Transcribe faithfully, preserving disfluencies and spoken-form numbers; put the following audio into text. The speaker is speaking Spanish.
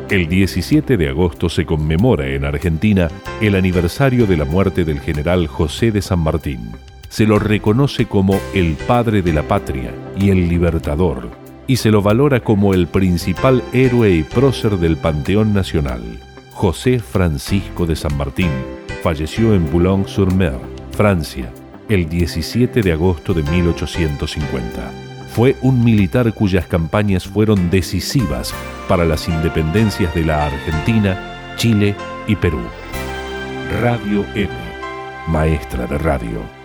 El diecisiete de agosto se conmemora en Argentina el aniversario de la muerte del general José de San Martín. Se lo reconoce como el padre de la patria y el libertador, y se lo valora como el principal héroe y prócer del Panteón Nacional. José Francisco de San Martín falleció en Boulogne-sur-Mer, Francia, el diecisiete de agosto de mil ochocientos cincuenta. Fue un militar cuyas campañas fueron decisivas para las independencias de la Argentina, Chile y Perú. Radio M, maestra de radio.